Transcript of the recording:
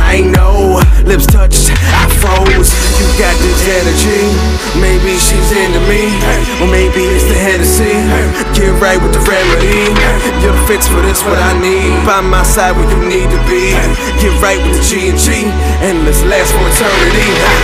I ain't know. Lips touched, I froze. You got this energy. Maybe she's into me, or maybe it's the Hennessy. Get right with the remedy. You're the fix for this, what I need. By my side where you need to be. Get right with the G&G, and let's last for eternity.